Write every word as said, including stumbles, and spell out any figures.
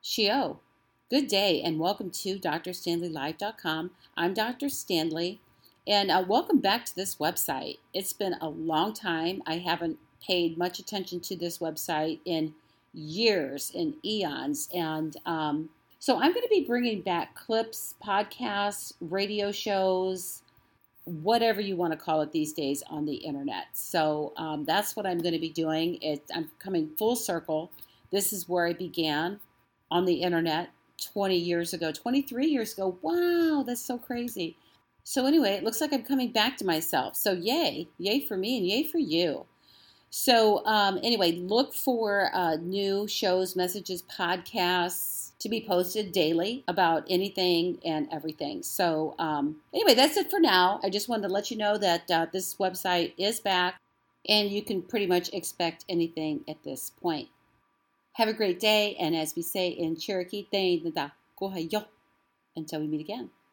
Shio. Good day and welcome to D R Stanley Live dot com. I'm Doctor Stanley and uh, welcome back to this website. It's been a long time. I haven't paid much attention to this website in years, in eons. And um, so I'm going to be bringing back clips, podcasts, radio shows, whatever you want to call it these days on the internet. So um, that's what I'm going to be doing. It, I'm coming full circle. This is where I began on the internet twenty years ago, twenty-three years ago. Wow, that's so crazy. So anyway, it looks like I'm coming back to myself. So yay, yay for me and yay for you. So um, anyway, look for uh, new shows, messages, podcasts to be posted daily about anything and everything. So um, anyway, that's it for now. I just wanted to let you know that uh, this website is back and you can pretty much expect anything at this point. Have a great day, and as we say in Cherokee, thank you. Until we meet again.